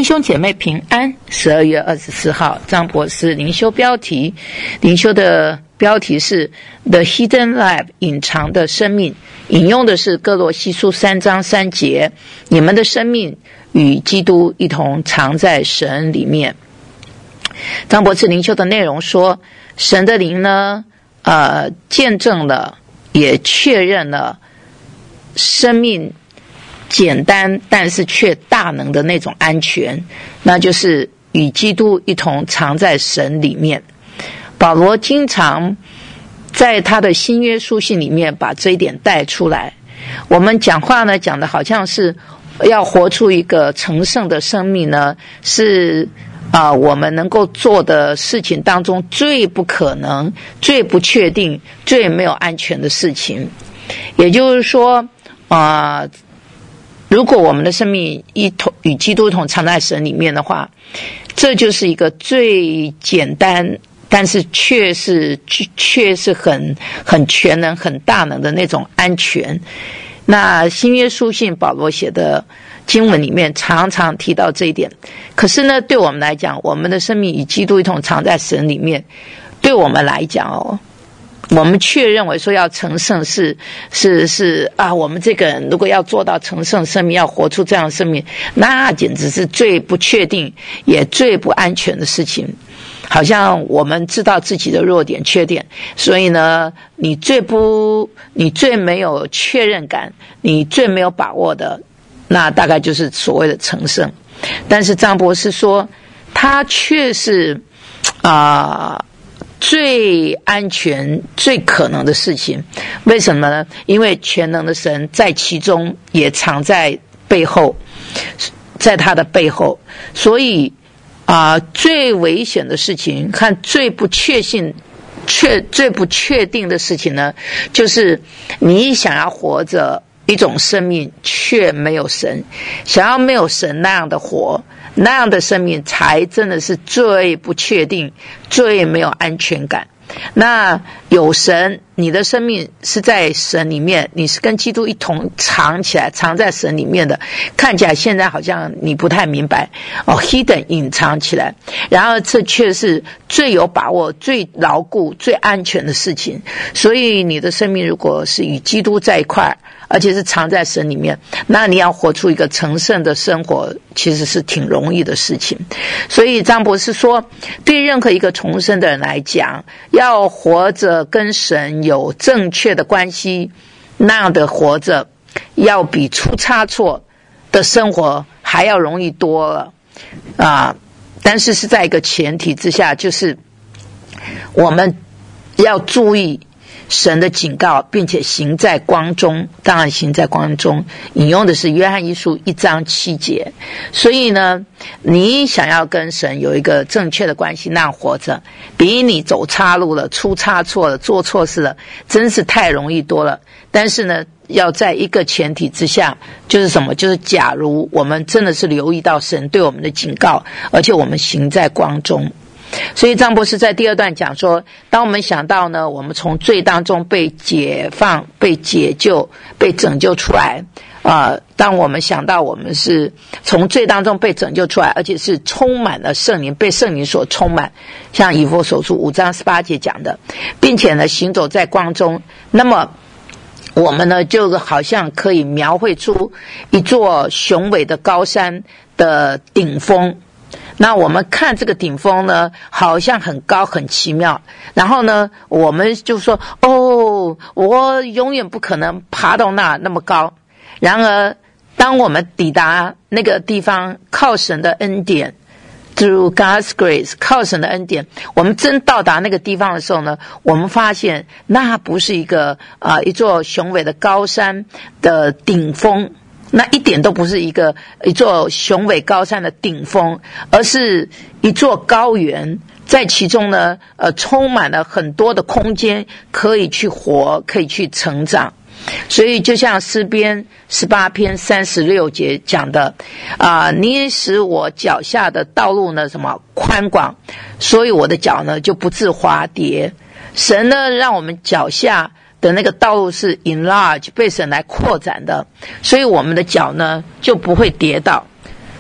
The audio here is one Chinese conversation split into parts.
兄姐妹平安。12月24号，张博士灵修标题，灵修的标题是 The Hidden Life 隐藏的生命，引用的是哥罗西书3章3节，你们的生命与基督一同藏在神里面。张博士灵修的内容说，神的灵呢见证了也确认了生命简单但是却大能的那种安全，那就是与基督一同藏在神里面。保罗经常在他的新约书信里面把这一点带出来。我们讲话呢讲的好像是要活出一个成圣的生命呢，是我们能够做的事情当中最不可能、最不确定、最没有安全的事情。也就是说如果我们的生命与基督一同藏在神里面的话，这就是一个最简单但是却是很全能、很大能的那种安全。那新约书信保罗写的经文里面常常提到这一点。可是呢，对我们来讲，我们的生命与基督一同藏在神里面，对我们来讲我们却认为说要成圣是我们这个人如果要做到成圣生命，要活出这样的生命，那简直是最不确定也最不安全的事情。好像我们知道自己的弱点缺点，所以呢你最没有确认感，你最没有把握的，那大概就是所谓的成圣。但是张博士说他却是最安全最可能的事情。为什么呢？因为全能的神在其中也藏在背后，在他的背后，所以最危险的事情和最不确定的事情呢，就是你想要活着一种生命却没有神，想要没有神那样的活，那样的生命才真的是最不确定、最没有安全感。那有神，你的生命是在神里面，你是跟基督一同藏起来，藏在神里面的。看起来现在好像你不太明白hidden 隐藏起来，然而这却是最有把握、最牢固、最安全的事情。所以你的生命如果是与基督在一块，而且是藏在神里面，那你要活出一个成圣的生活，其实是挺容易的事情。所以张博士说，对任何一个重生的人来讲，要活着跟神有正确的关系，那样的活着要比出差错的生活还要容易多了但是是在一个前提之下，就是我们要注意神的警告，并且行在光中。当然行在光中引用的是约翰一书1章7节。所以呢，你想要跟神有一个正确的关系，那样活着比你走岔路了、出差错了、做错事了真是太容易多了。但是呢，要在一个前提之下，就是什么？就是假如我们真的是留意到神对我们的警告，而且我们行在光中。所以张博士在第二段讲说，当我们想到呢，我们从罪当中被解放、被解救、被拯救出来当我们想到我们是从罪当中被拯救出来，而且是充满了圣灵，被圣灵所充满，像以弗所书5章18节讲的，并且呢行走在光中，那么我们呢就好像可以描绘出一座雄伟的高山的顶峰。那我们看这个顶峰呢，好像很高很奇妙，然后呢我们就说我永远不可能爬到那么高。然而当我们抵达那个地方，靠神的恩典 through God's grace， 靠神的恩典，我们真到达那个地方的时候呢，我们发现那不是一座雄伟的高山的顶峰，那一点都不是一座雄伟高山的顶峰，而是一座高原，在其中呢充满了很多的空间可以去活，可以去成长。所以就像诗篇18篇36节讲的你使我脚下的道路呢宽广，所以我的脚呢就不致滑跌。神呢让我们脚下的那个道路是 enlarge， 被神来扩展的，所以我们的脚呢就不会跌倒。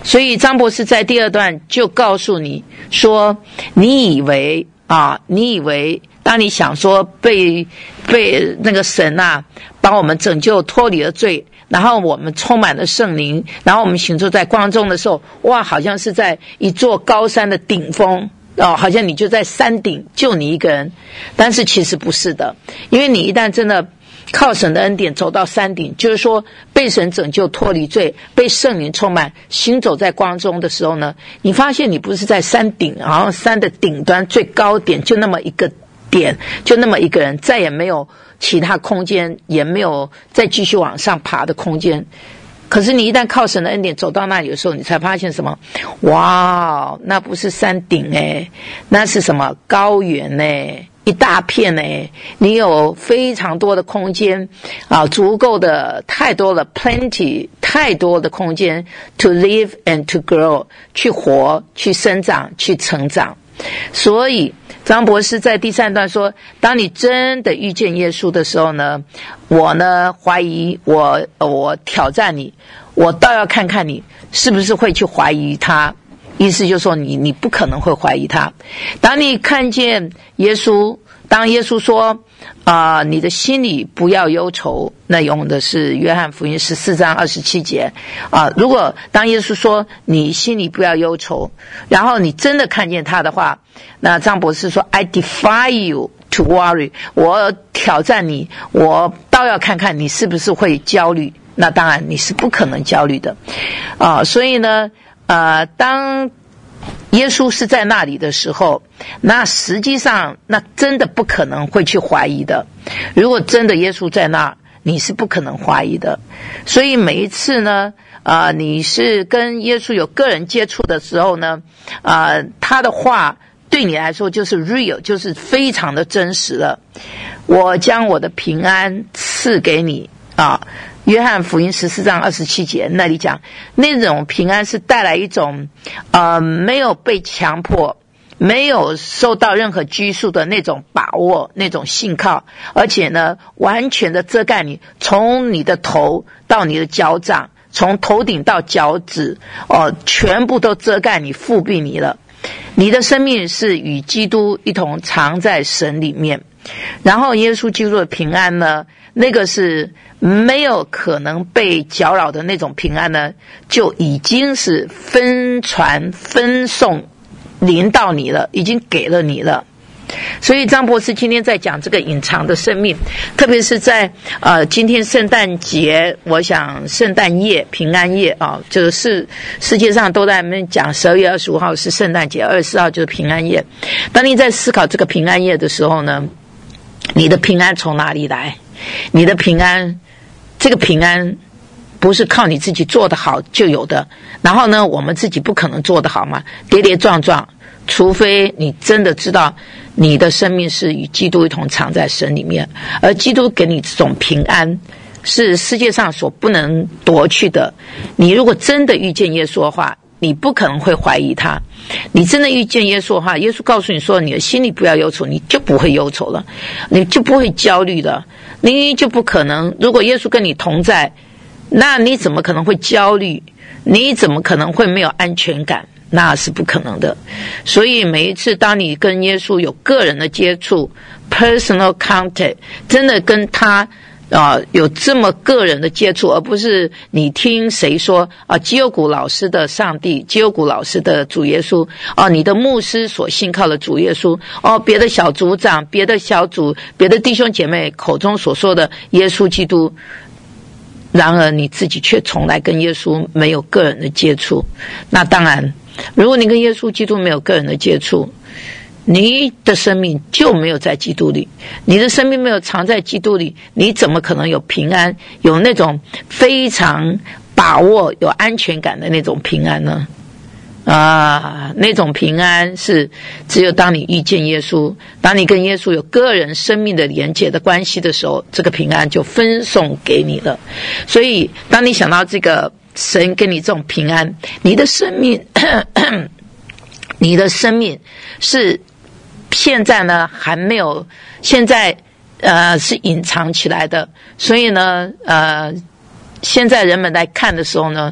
所以张博士在第二段就告诉你说，你以为当你想说被那个神把我们拯救脱离了罪，然后我们充满了圣灵，然后我们行走在光中的时候，哇，好像是在一座高山的顶峰好像你就在山顶，就你一个人。但是其实不是的，因为你一旦真的靠神的恩典走到山顶，就是说被神拯救脱离罪，被圣灵充满，行走在光中的时候呢，你发现你不是在山顶，好像山的顶端最高点就那么一个点，就那么一个人，再也没有其他空间，也没有再继续往上爬的空间。可是你一旦靠神的恩典走到那里的时候，你才发现什么？哇，那不是山顶那是什么？高原一大片你有非常多的空间足够的太多了 plenty 太多的空间 to live and to grow 去活去生长去成长。所以张博士在第三段说，当你真的遇见耶稣的时候呢，我呢怀疑我挑战你，我倒要看看你是不是会去怀疑他。意思就是说你不可能会怀疑他。当你看见耶稣，当耶稣说你的心里不要忧愁，那用的是约翰福音14章27节如果当耶稣说你心里不要忧愁，然后你真的看见他的话，那张博士说 I defy you to worry， 我挑战你，我倒要看看你是不是会焦虑。那当然你是不可能焦虑的所以呢当耶稣是在那里的时候，那实际上那真的不可能会去怀疑的。如果真的耶稣在那，你是不可能怀疑的。所以每一次呢你是跟耶稣有个人接触的时候呢他的话对你来说就是 real， 就是非常的真实了。我将我的平安赐给你约翰福音14章27节那里讲，那种平安是带来一种没有被强迫，没有受到任何拘束的那种把握，那种信靠，而且呢完全的遮盖你，从你的头到你的脚掌，从头顶到脚趾全部都遮盖你，覆庇你了。你的生命是与基督一同藏在神里面。然后耶稣基督的平安呢，那个是没有可能被搅扰的那种平安呢，就已经是分传分送临到你了，已经给了你了。所以张博士今天在讲这个隐藏的生命，特别是在今天圣诞节，我想圣诞夜平安夜就是世界上都在那边讲12月25号是圣诞节，24号就是平安夜。当你在思考这个平安夜的时候呢，你的平安从哪里来？你的平安，这个平安不是靠你自己做得好就有的，然后呢我们自己不可能做得好嘛，跌跌撞撞，除非你真的知道你的生命是与基督一同藏在神里面，而基督给你这种平安是世界上所不能夺去的。你如果真的遇见耶稣的话，你不可能会怀疑他。你真的遇见耶稣的话，耶稣告诉你说你的心里不要忧愁，你就不会忧愁了，你就不会焦虑的，你就不可能，如果耶稣跟你同在，那你怎么可能会焦虑？你怎么可能会没有安全感？那是不可能的。所以每一次当你跟耶稣有个人的接触 personal contact， 真的跟他有这么个人的接触，而不是你听谁说基优谷老师的上帝，基优谷老师的主耶稣你的牧师所信靠的主耶稣别的小组长，别的小组，别的弟兄姐妹口中所说的耶稣基督，然而你自己却从来跟耶稣没有个人的接触。那当然如果你跟耶稣基督没有个人的接触，你的生命就没有在基督里，你的生命没有藏在基督里，你怎么可能有平安，有那种非常把握有安全感的那种平安呢？那种平安是只有当你遇见耶稣，当你跟耶稣有个人生命的连结的关系的时候，这个平安就分送给你了。所以当你想到这个神给你这种平安，你的生命你的生命是现在呢还没有，现在是隐藏起来的。所以呢现在人们来看的时候呢，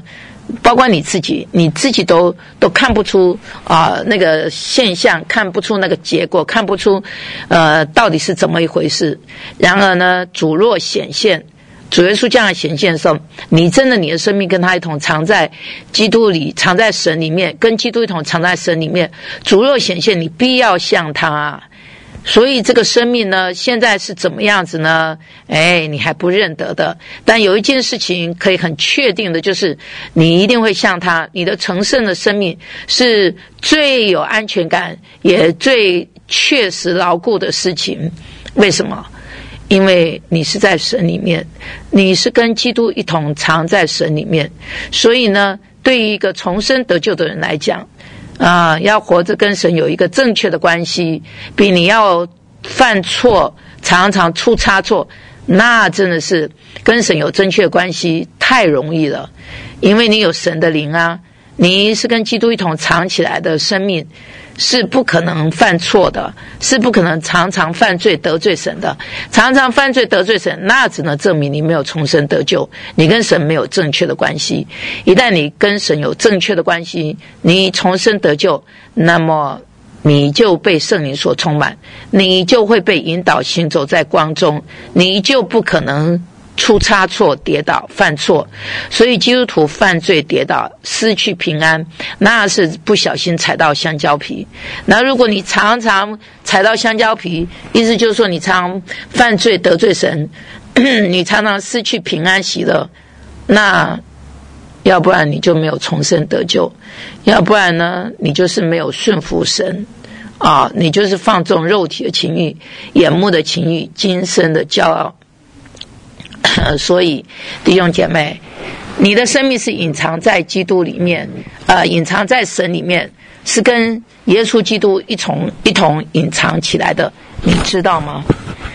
包括你自己都看不出那个现象，看不出那个结果，看不出到底是怎么一回事。然而呢，主若显现，主耶稣这样显现的时候，你的生命跟他一同藏在基督里，藏在神里面，跟基督一同藏在神里面。主若显现，你必要像他。所以这个生命呢，现在是怎么样子呢？你还不认得的。但有一件事情可以很确定的，就是你一定会像他，你的成圣的生命是最有安全感，也最确实牢固的事情。为什么？因为你是在神里面，你是跟基督一同藏在神里面。所以呢，对于一个重生得救的人来讲，要活着跟神有一个正确的关系，比你要犯错常常出差错，那真的是跟神有正确的关系太容易了。因为你有神的灵啊，你是跟基督一同藏起来的生命，是不可能犯错的，是不可能常常犯罪得罪神的。常常犯罪得罪神，那只能证明你没有重生得救，你跟神没有正确的关系。一旦你跟神有正确的关系，你重生得救，那么你就被圣灵所充满，你就会被引导行走在光中，你就不可能出差错跌倒犯错。所以基督徒犯罪跌倒失去平安，那是不小心踩到香蕉皮。那如果你常常踩到香蕉皮，意思就是说你常常犯罪得罪神，你常常失去平安喜乐，那要不然你就没有重生得救，要不然呢你就是没有顺服神你就是放纵肉体的情欲，眼目的情欲，今生的骄傲。所以弟兄姐妹，你的生命是隐藏在基督里面，隐藏在神里面，是跟耶稣基督一同隐藏起来的，你知道吗？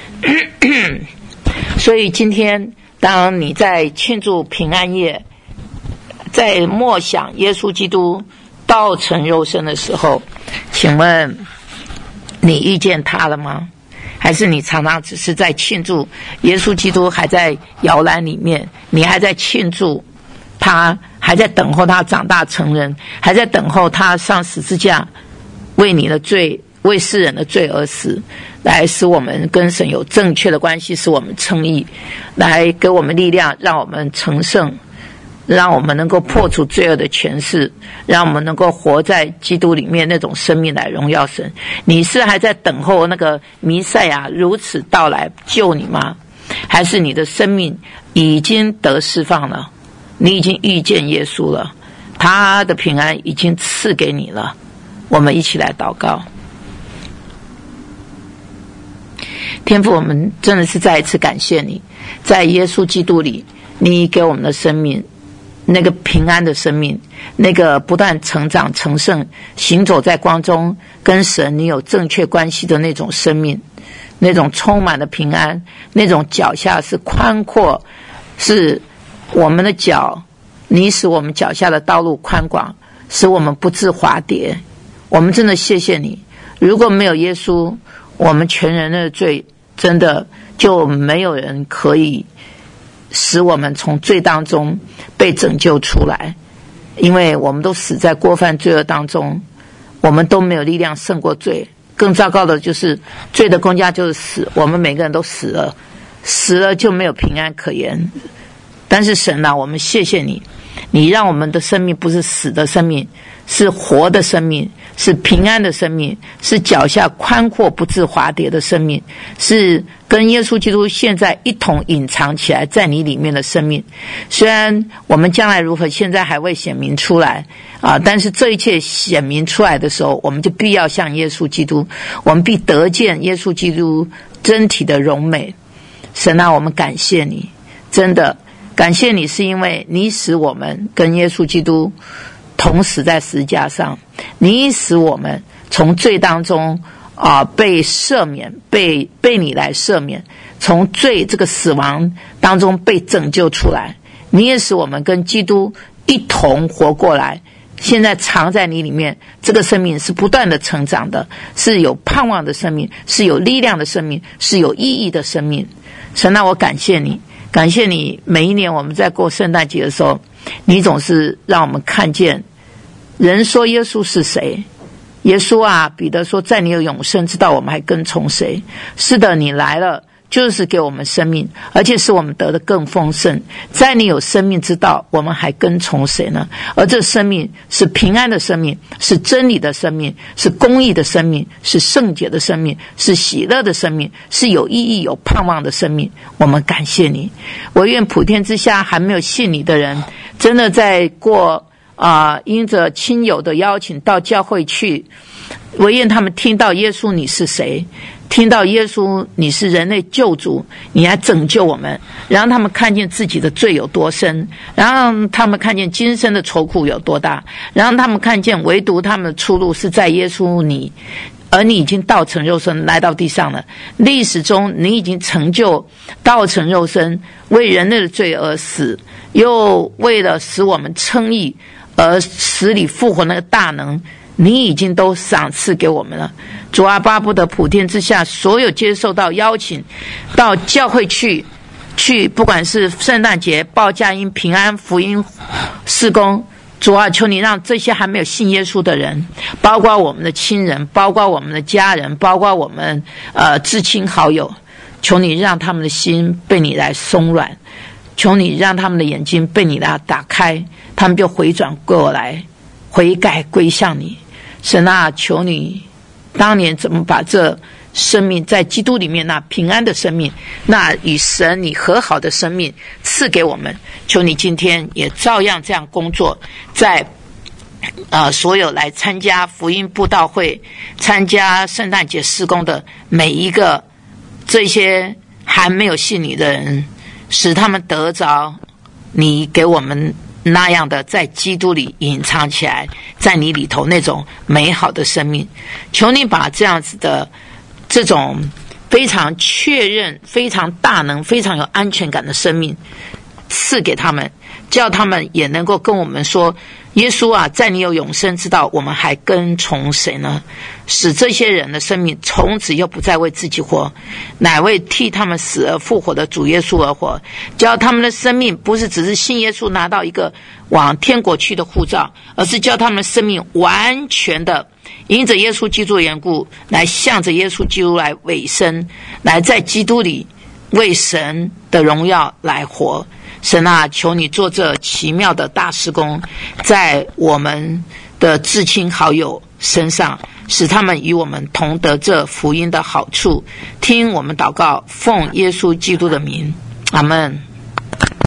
所以今天当你在庆祝平安夜，在默想耶稣基督道成肉身的时候，请问你遇见他了吗？还是你常常只是在庆祝耶稣基督还在摇篮里面，你还在庆祝他，还在等候他长大成人，还在等候他上十字架为你的罪，为世人的罪而死，来使我们跟神有正确的关系，使我们称义，来给我们力量，让我们成圣，让我们能够破除罪恶的权势，让我们能够活在基督里面那种生命来荣耀神。你是还在等候那个弥赛亚如此到来救你吗？还是你的生命已经得释放了，你已经遇见耶稣了，他的平安已经赐给你了？我们一起来祷告。天父，我们真的是再一次感谢你，在耶稣基督里，你给我们的生命，那个平安的生命，那个不断成长成圣，行走在光中，跟神你有正确关系的那种生命，那种充满了平安，那种脚下是宽阔，是我们的脚，你使我们脚下的道路宽广，使我们不致滑跌。我们真的谢谢你，如果没有耶稣，我们全人类的罪真的就没有人可以使我们从罪当中被拯救出来，因为我们都死在过犯罪恶当中，我们都没有力量胜过罪。更糟糕的就是罪的工价就是死，我们每个人都死了，死了就没有平安可言。但是神啊，我们谢谢你，你让我们的生命不是死的生命，是活的生命，是平安的生命，是脚下宽阔不致滑跌的生命，是跟耶稣基督现在一同隐藏起来在你里面的生命。虽然我们将来如何现在还未显明出来但是这一切显明出来的时候，我们就必要像耶稣基督，我们必得见耶稣基督真体的荣美。神啊，我们感谢你，真的感谢你，是因为你使我们跟耶稣基督同死在十字架上，你使我们从罪当中被赦免，被你来赦免，从罪这个死亡当中被拯救出来。你也使我们跟基督一同活过来，现在藏在你里面，这个生命是不断的成长的，是有盼望的生命，是有力量的生命，是有意义的生命。神啊，我感谢你，感谢你，每一年我们在过圣诞节的时候， 你总是让我们看见人说耶稣是谁。耶稣啊，彼得说，在你有永生之道，我们还跟从谁？是的，你来了就是给我们生命，而且使我们得的更丰盛。在你有生命之道，我们还跟从谁呢？而这生命是平安的生命，是真理的生命，是公义的生命，是圣洁的生命，是喜乐的生命，是有意义有盼望的生命。我们感谢你。我愿普天之下还没有信你的人，真的在过因着亲友的邀请到教会去，我愿他们听到耶稣你是谁，听到耶稣你是人类救主，你来拯救我们，让他们看见自己的罪有多深，让他们看见今生的愁苦有多大，让他们看见唯独他们的出路是在耶稣你，而你已经道成肉身来到地上了。历史中你已经成就道成肉身，为人类的罪而死，又为了使我们称义而死里复活那个大能，你已经都赏赐给我们了。主啊，巴不得普天之下所有接受到邀请到教会去，不管是圣诞节、报佳音、平安福音事工，主啊，求你让这些还没有信耶稣的人，包括我们的亲人，包括我们的家人，包括我们至亲好友，求你让他们的心被你来松软，求你让他们的眼睛被你来打开，他们就回转过来，悔改归向你。神啊，求你当年怎么把这生命在基督里面那平安的生命，那与神你和好的生命赐给我们，求你今天也照样这样工作在所有来参加福音布道会、参加圣诞节事工的每一个这些还没有信你的人，使他们得着你给我们那样的在基督里隐藏起来，在你里头那种美好的生命。求你把这样子的这种非常确认、非常大能、非常有安全感的生命赐给他们，叫他们也能够跟我们说，耶稣啊，在你有永生之道，我们还跟从谁呢？使这些人的生命从此又不再为自己活，乃为替他们死而复活的主耶稣而活，叫他们的生命不是只是信耶稣拿到一个往天国去的护照，而是叫他们的生命完全的因着耶稣基督的缘故，来向着耶稣基督来委身，来在基督里为神的荣耀来活。神啊，求你做这奇妙的大事工，在我们的至亲好友身上，使他们与我们同得这福音的好处。听我们祷告，奉耶稣基督的名，阿们。